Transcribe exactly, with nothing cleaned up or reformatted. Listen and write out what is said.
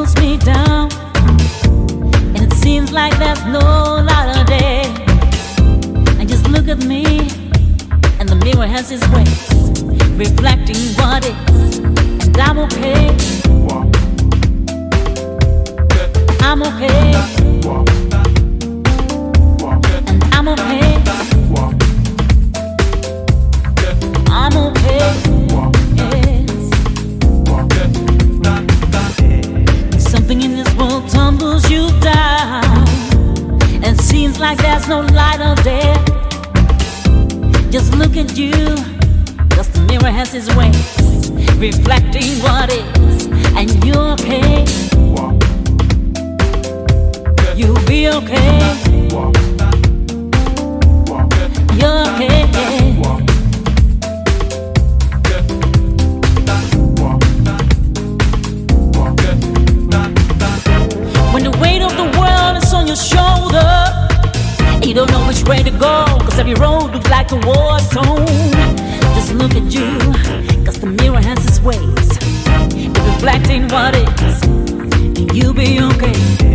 pulls me down, and it seems like there's no light of day. And just look at me, and the mirror has its ways, reflecting what is, and I'm okay. I'm okay, and I'm okay. I'm okay. Yes. Something in this world tumbles you down, and it seems like there's no light out there. Just look at you, 'cause the mirror has its ways, reflecting what is, and you're okay. You'll be okay. You're okay. When the weight of the world is on your shoulder, you don't know which way to go, 'cause every road looks like a war zone. Just look at you, 'cause the mirror has its ways, reflecting what is, and you'll be okay.